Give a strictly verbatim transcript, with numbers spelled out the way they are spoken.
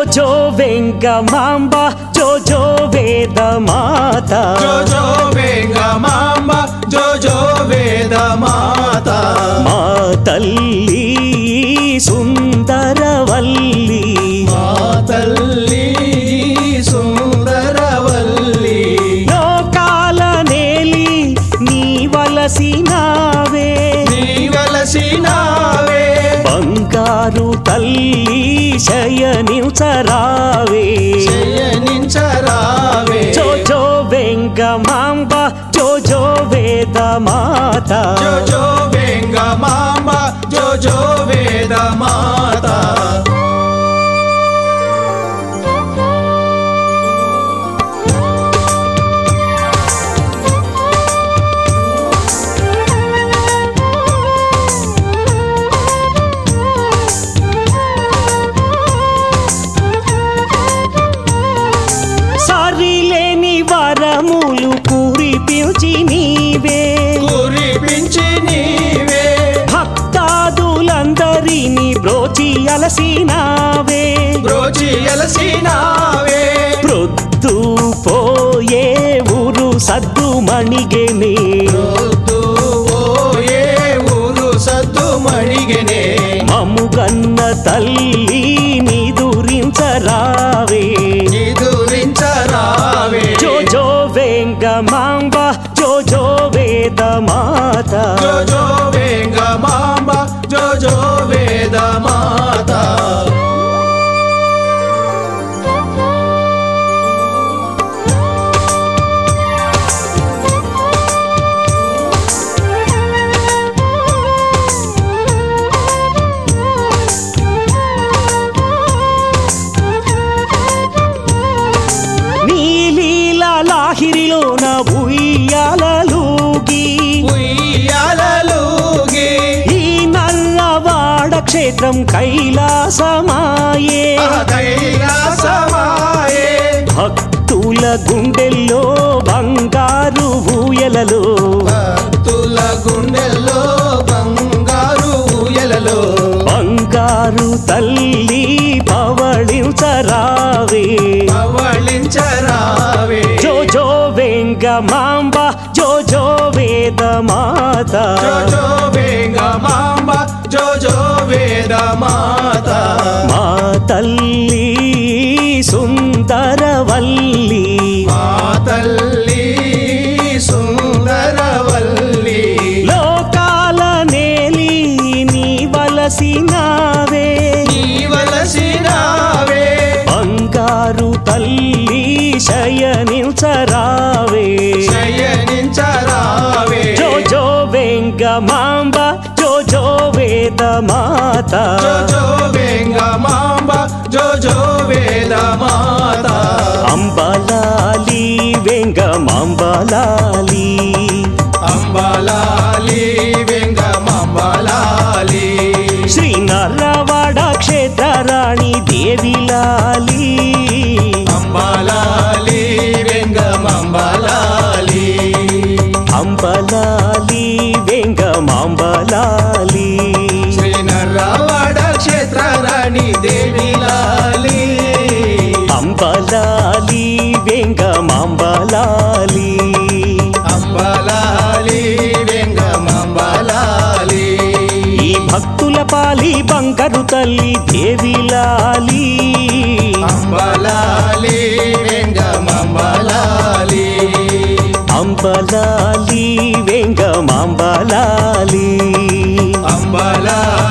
జో వెంగమాంబ జో జో వేద మాత జో జో వెంగమాంబ జో జో వేద మాత మా తల్లి సుందరవల్లి మా తల్లి సుందరవల్లి లోకాల నేలి నీ వలసినావే నీ వలసినావే బంగారు తల్లి శయనించరావే శయనించరావే జో జో వెంగమాంబ జో జో వేద మాత జో జో వెంగమాంబ జో జో వేద మాత సరిలేని వరములు కురిపించి నీవే కురిపించి నీవే భక్తాదులందరినీ బ్రోచి అలసినావే బ్రోచి అలసినావే ప్రొద్దు పోయే ఊరు సద్దు మణిగెనే రొద్దు ఓయే ఊరు సద్దు మణిగెనే మముగన్న తల్లి నిదురించరావే నిదురించరావే జో జో వెంగమాంబ జో జో వేద మాత జో జో వెంగమాంబ జో జో వేద మాత లాహిరిలోన ఉయ్యాలూగి ఉయ్యాలూగి ఈ నల్లవాడ క్షేత్రం కైలాసమాయే కైలాసమాయే భక్తుల గుండెల్లో బంగారు ఊయలలో భక్తుల గుండెల్లో బంగారు ఊయలలో బంగారు తల్లి పవళించరావే పవళించరావే జో జో వెంగమాంబ జో జో వేద మాత జో జో వెంగమాంబ జో జో వేద మాత మా తల్లి సుందరవల్లి మా తల్లి సుందరవల్లి లోకాల నేలి నీ వలసినావే నీ వలసినావే బంగారు తల్లి శయనించరావే శయనించరావే జో జో వెంగమాంబ జో జో వేద మాత జో జో వెంగమాంబ జో జో వేద మాత అంబలాలి వెంగమాంబలాలి అంబలాలి వెంగమాంబలాలి శ్రీ నర్రవాడ క్షేత్రరాణి దేవిలాలి అంబలాలి వెంగమాంబలాలి అంబలాలి వెంగమాంబలాలి శ్రీ నర్రవాడ క్షేత్రరాణి దేవిలాలి అంబలాలి వెంగమాంబలాలి అంబలాలి వెంగమాంబలాలి ఈ భక్తుల పాలి బంగారు తల్లి దేవిలాలి అంబలాలి వెంగమాంబలాలి అంబలాలి వెంగమాంబలాలి అంబలాలి